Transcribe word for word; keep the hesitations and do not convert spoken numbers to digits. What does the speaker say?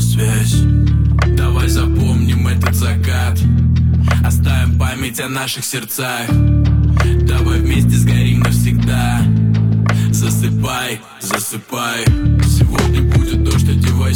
связь. Давай запомним этот закат, оставим память о наших сердцах. Давай вместе сгорим навсегда. Засыпай, засыпай. Сегодня будет дождь, одевай